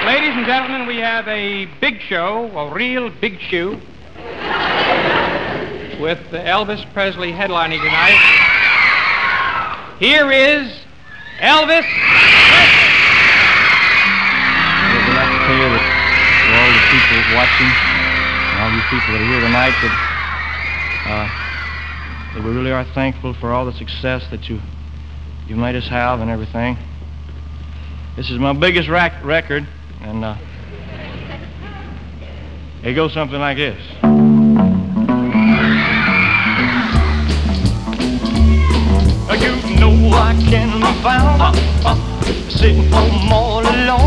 Ladies and gentlemen, we have a big show, a real big shoe, with Elvis Presley headlining tonight. Here is Elvis Presley. We'd like to tell you that for all the people watching, and all you people that are here tonight, that we really are thankful for all the success that you made us have and everything. This is my biggest record, and it goes something like this. You know I can be found sitting home all alone.